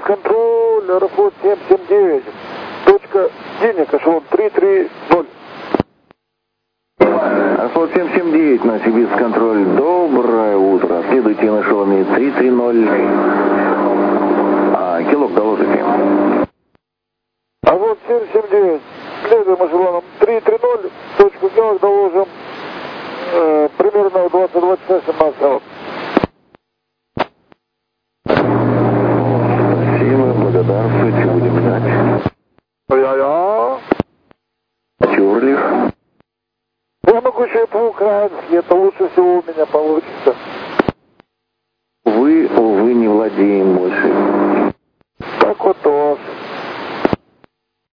контроль, Аэрофлот 779. Точка денег, эшелон 330. Аэрофлот 779 на Сибирский контроль. Доброе утро. Следуйте на эшелоне 330. Килок доложите. Аэрофлот 779. Следуем эшелоном 330. Точку килок доложим. Примерно в 22 часа 17 минут. Спасибо, благодарствуйте, будем ждать. Я. Чурлих. Я могу еще и по-украински, это лучше всего у меня получится.